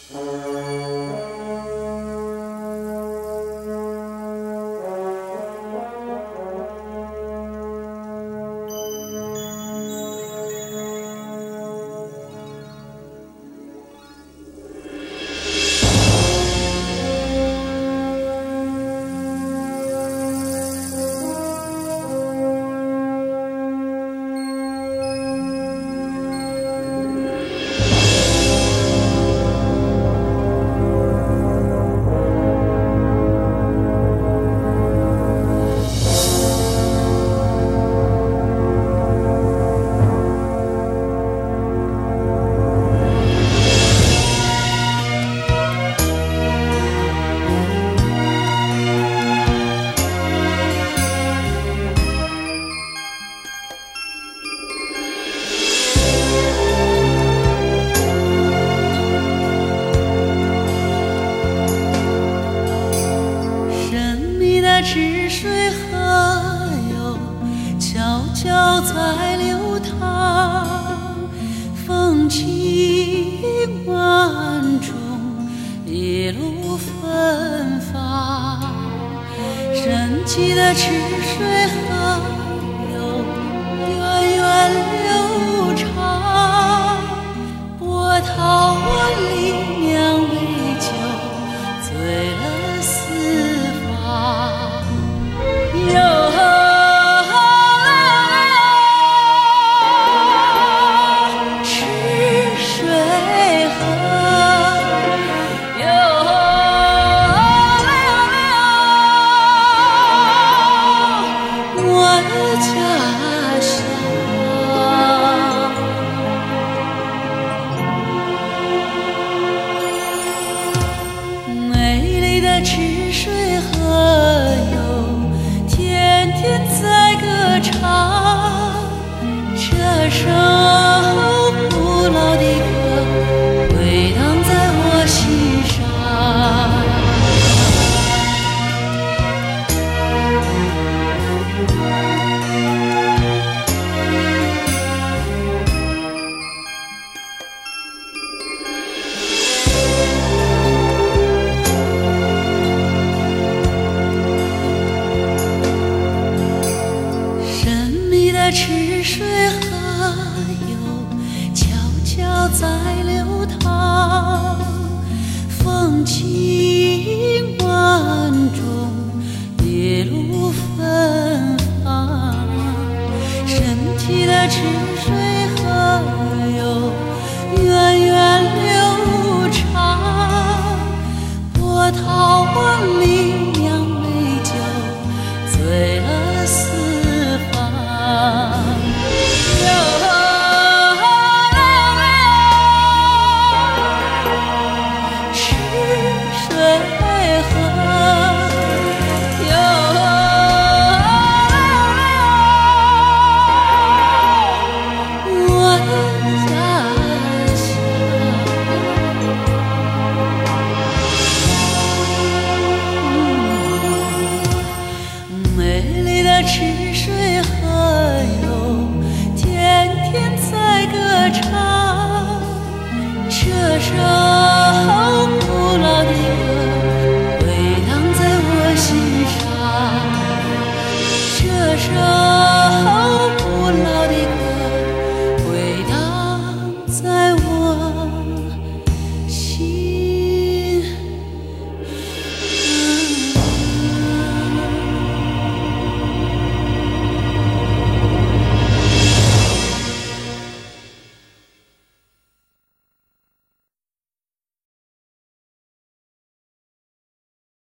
池水河流悄悄在流淌，风起万种，烈露芬芳。神奇的池水河流源远流长，波涛万里酿美酒，醉了四方。池水河流，天天在歌唱，这首古老的歌回荡在我心上。池水河流悄悄在流淌，风起万种，烈露芬芳。神奇的池水河流源远流长，波涛万里酿美酒，醉了四方。池水河流，天天在歌唱，这首